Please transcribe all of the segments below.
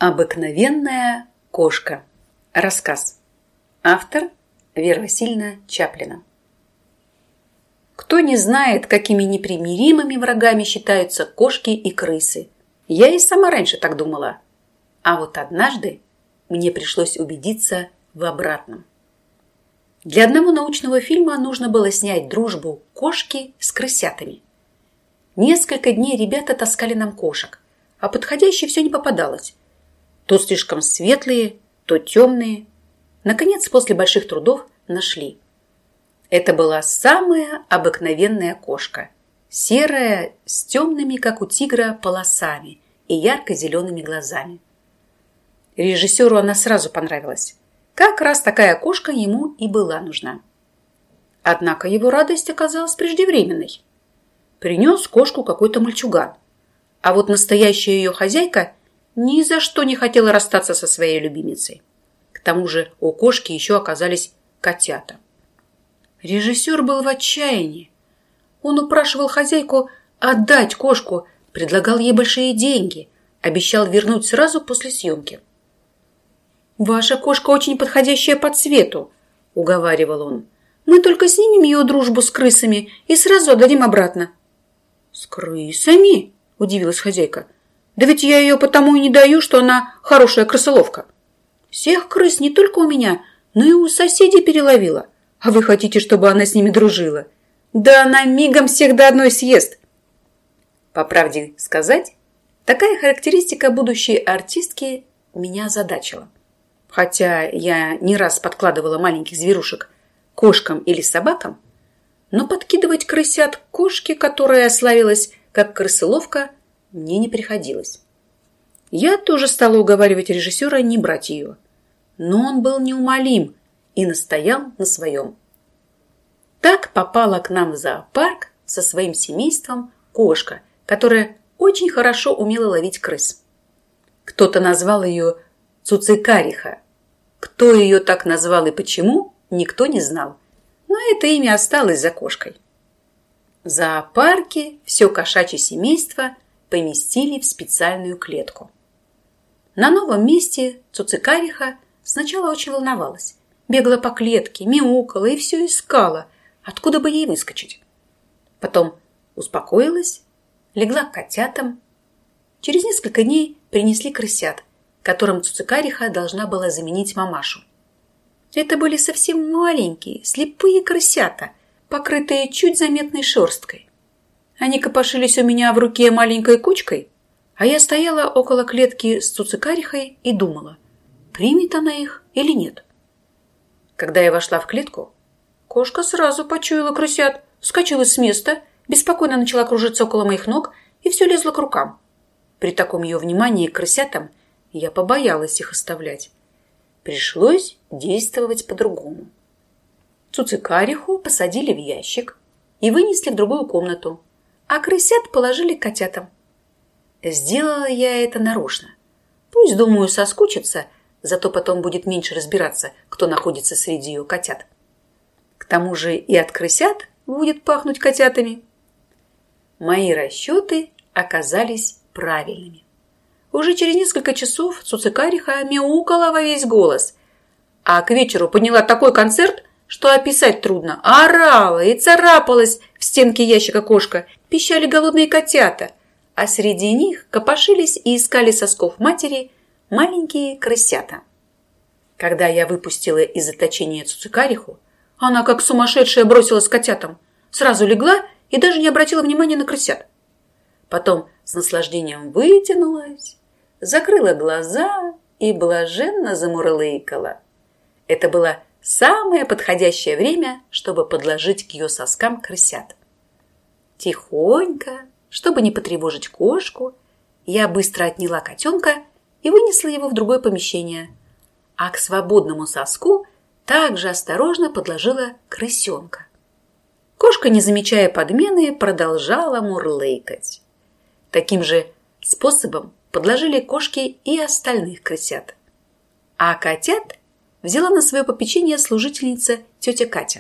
Обыкновенная кошка. Рассказ. Автор Вера Васильевна Чаплина. Кто не знает, какими непримиримыми врагами считаются кошки и крысы? Я и сама раньше так думала. А вот однажды мне пришлось убедиться в обратном. Для одного научного фильма нужно было снять дружбу кошки с крысятами. Несколько дней ребята таскали нам кошек, а подходящей все не попадалось. То слишком светлые, то темные. Наконец, после больших трудов нашли. Это была самая обыкновенная кошка. Серая, с темными, как у тигра, полосами и ярко-зелеными глазами. Режиссеру она сразу понравилась. Как раз такая кошка ему и была нужна. Однако его радость оказалась преждевременной. Принес кошку какой-то мальчуган. А вот настоящая ее хозяйка ни за что не хотела расстаться со своей любимицей. К тому же у кошки еще оказались котята. Режиссер был в отчаянии. Он упрашивал хозяйку отдать кошку, предлагал ей большие деньги, обещал вернуть сразу после съемки. «Ваша кошка очень подходящая по цвету», — уговаривал он. «Мы только снимем ее дружбу с крысами и сразу отдадим обратно». «С крысами?» — удивилась хозяйка. «Да ведь я ее потому и не даю, что она хорошая крысоловка. Всех крыс не только у меня, но и у соседей переловила. А вы хотите, чтобы она с ними дружила? Да она мигом всех до одной съест». По правде сказать, такая характеристика будущей артистки меня озадачила. Хотя я не раз подкладывала маленьких зверушек кошкам или собакам, но подкидывать крысят кошке, которая славилась как крысоловка, мне не приходилось. Я тоже стала уговаривать режиссера не брать ее. Но он был неумолим и настоял на своем. Так попала к нам в зоопарк со своим семейством кошка, которая очень хорошо умела ловить крыс. Кто-то назвал ее Цуцикариха. Кто ее так назвал и почему, никто не знал. Но это имя осталось за кошкой. В зоопарке все кошачье семейство поместили в специальную клетку. На новом месте Цуцикариха сначала очень волновалась. Бегала по клетке, мяукала и все искала, откуда бы ей выскочить. Потом успокоилась, легла к котятам. Через несколько дней принесли крысят, которым Цуцикариха должна была заменить мамашу. Это были совсем маленькие, слепые крысята, покрытые чуть заметной шерсткой. Они копошились у меня в руке маленькой кучкой, а я стояла около клетки с Цуцикарихой и думала, примет она их или нет. Когда я вошла в клетку, кошка сразу почуяла крысят, вскочила с места, беспокойно начала кружиться около моих ног и все лезла к рукам. При таком ее внимании к крысятам я побоялась их оставлять. Пришлось действовать по-другому. Цуцикариху посадили в ящик и вынесли в другую комнату, а крысят положили к котятам. Сделала я это нарочно. Пусть, думаю, соскучится, зато потом будет меньше разбираться, кто находится среди ее котят. К тому же и от крысят будет пахнуть котятами. Мои расчеты оказались правильными. Уже через несколько часов Цуцикариха мяукала во весь голос, а к вечеру подняла такой концерт, что описать трудно. Орала и царапалась в стенке ящика кошка, пищали голодные котята, а среди них копошились и искали сосков матери маленькие крысята. Когда я выпустила из заточения Цуцикариху, она как сумасшедшая бросилась к котятам, сразу легла и даже не обратила внимания на крысят. Потом с наслаждением вытянулась, закрыла глаза и блаженно замурлыкала. Это было самое подходящее время, чтобы подложить к ее соскам крысят. Тихонько, чтобы не потревожить кошку, я быстро отняла котенка и вынесла его в другое помещение, а к свободному соску также осторожно подложила крысенка. Кошка, не замечая подмены, продолжала мурлыкать. Таким же способом подложили кошке и остальных крысят. А котят взяла на свое попечение служительница тетя Катя.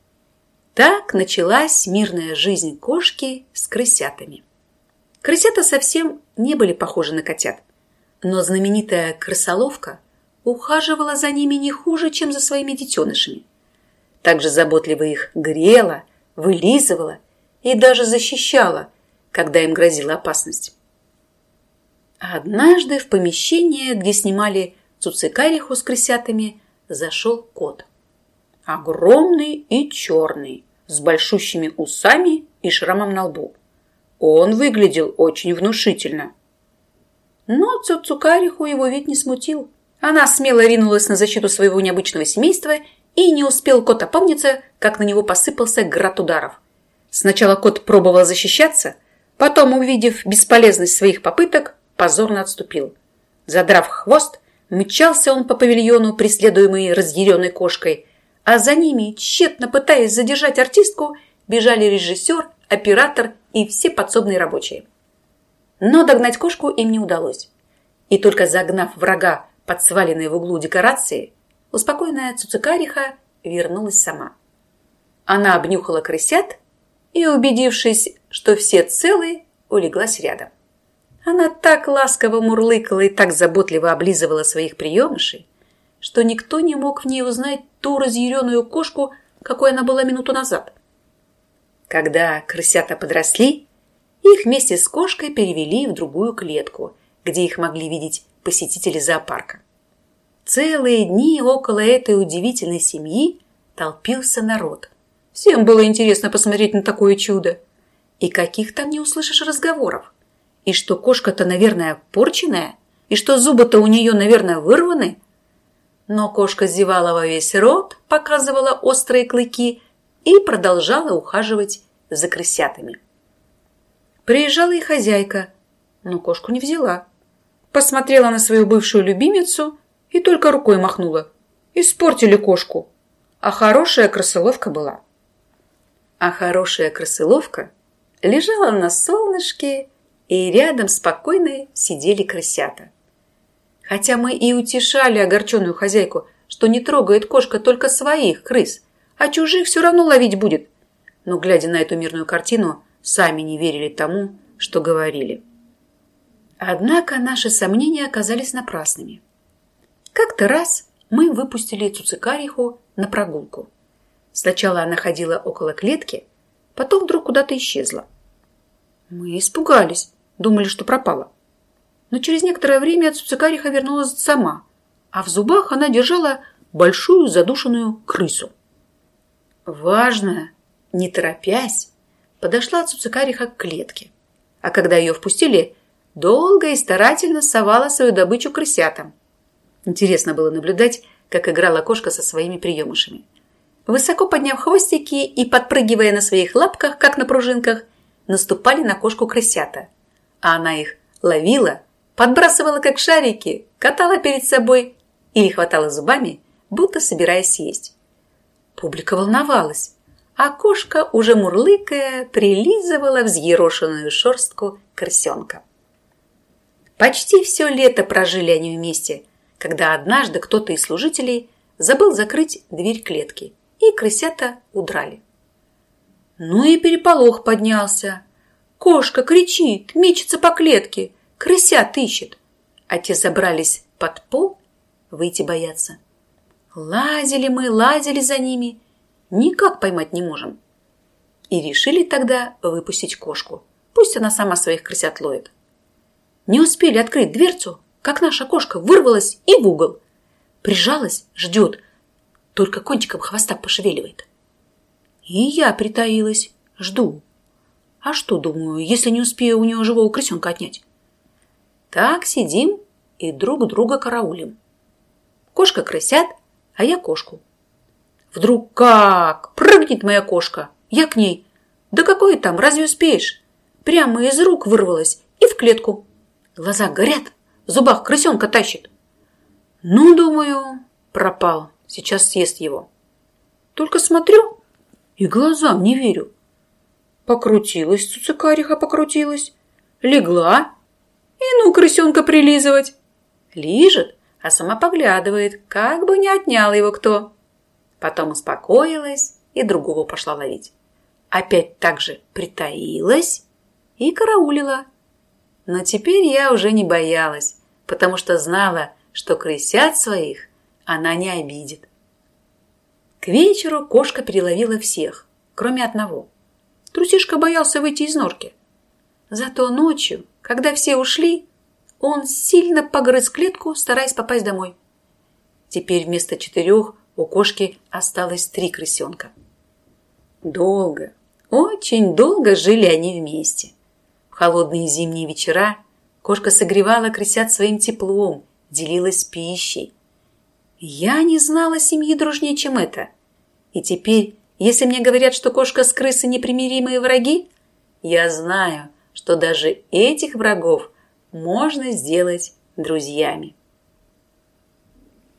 Так началась мирная жизнь кошки с крысятами. Крысята совсем не были похожи на котят. Но знаменитая крысоловка ухаживала за ними не хуже, чем за своими детенышами. Также заботливо их грела, вылизывала и даже защищала, когда им грозила опасность. Однажды в помещение, где снимали цуцикариху с крысятами, зашел кот. Огромный и черный, с большущими усами и шрамом на лбу. Он выглядел очень внушительно. Но цуцикариху его вид не смутил. Она смело ринулась на защиту своего необычного семейства, и не успел кот опомниться, как на него посыпался град ударов. Сначала кот пробовал защищаться, потом, увидев бесполезность своих попыток, позорно отступил. Задрав хвост, мчался он по павильону, преследуемый разъяренной кошкой, а за ними, тщетно пытаясь задержать артистку, бежали режиссер, оператор и все подсобные рабочие. Но догнать кошку им не удалось. И только загнав врага под сваленные в углу декорации, успокоенная цуцикариха вернулась сама. Она обнюхала крысят и, убедившись, что все целы, улеглась рядом. Она так ласково мурлыкала и так заботливо облизывала своих приемышей, что никто не мог в ней узнать ту разъяренную кошку, какой она была минуту назад. Когда крысята подросли, их вместе с кошкой перевели в другую клетку, где их могли видеть посетители зоопарка. Целые дни около этой удивительной семьи толпился народ. Всем было интересно посмотреть на такое чудо. И каких там не услышишь разговоров. И что кошка-то, наверное, порченая, и что зубы-то у нее, наверное, вырваны. Но кошка зевала во весь рот, показывала острые клыки и продолжала ухаживать за крысятами. Приезжала и хозяйка, но кошку не взяла. Посмотрела на свою бывшую любимицу и только рукой махнула. Испортили кошку. А хорошая крысоловка была. А хорошая крысоловка лежала на солнышке, и рядом спокойно сидели крысята. Хотя мы и утешали огорченную хозяйку, что не трогает кошка только своих крыс, а чужих все равно ловить будет. Но, глядя на эту мирную картину, сами не верили тому, что говорили. Однако наши сомнения оказались напрасными. Как-то раз мы выпустили цуцикариху на прогулку. Сначала она ходила около клетки, потом вдруг куда-то исчезла. Мы испугались, думали, что пропала. Но через некоторое время цуцикариха вернулась сама, а в зубах она держала большую задушенную крысу. Важно, не торопясь, подошла цуцикариха к клетке, а когда ее впустили, долго и старательно совала свою добычу крысятам. Интересно было наблюдать, как играла кошка со своими приемышами. Высоко подняв хвостики и подпрыгивая на своих лапках, как на пружинках, наступали на кошку крысята, а она их ловила, подбрасывала как шарики, катала перед собой или хватала зубами, будто собираясь съесть. Публика волновалась, а кошка, уже мурлыкая, прилизывала взъерошенную шерстку крысенка. Почти все лето прожили они вместе, когда однажды кто-то из служителей забыл закрыть дверь клетки, и крысята удрали. Ну и переполох поднялся. Кошка кричит, мечется по клетке, крысят ищет. А те забрались под пол, выйти боятся. Лазили мы, лазили за ними, никак поймать не можем. И решили тогда выпустить кошку. Пусть она сама своих крысят ловит. Не успели открыть дверцу, как наша кошка вырвалась и в угол. Прижалась, ждет, только кончиком хвоста пошевеливает. И я притаилась, жду. А что, думаю, если не успею у нее живого крысенка отнять? Так сидим и друг друга караулим. Кошка крысят, а я кошку. Вдруг как прыгнет моя кошка, я к ней. Да какое там, разве успеешь? Прямо из рук вырвалась и в клетку. Глаза горят, в зубах крысенка тащит. Ну, думаю, пропал, сейчас съест его. Только смотрю и глазам не верю. Покрутилась цуцикариха, покрутилась, легла и ну крысенка прилизывать. Лижет, а сама поглядывает, как бы не отнял его кто. Потом успокоилась и другого пошла ловить. Опять так же притаилась и караулила. Но теперь я уже не боялась, потому что знала, что крысят своих она не обидит. К вечеру кошка переловила всех, кроме одного. Трусишка боялся выйти из норки. Зато ночью, когда все ушли, он сильно погрыз клетку, стараясь попасть домой. Теперь вместо 4 у кошки осталось 3 крысенка. Долго, очень долго жили они вместе. В холодные зимние вечера кошка согревала крысят своим теплом, делилась пищей. Я не знала семьи дружнее, чем это. И теперь, если мне говорят, что кошка с крысой непримиримые враги, я знаю, что даже этих врагов можно сделать друзьями.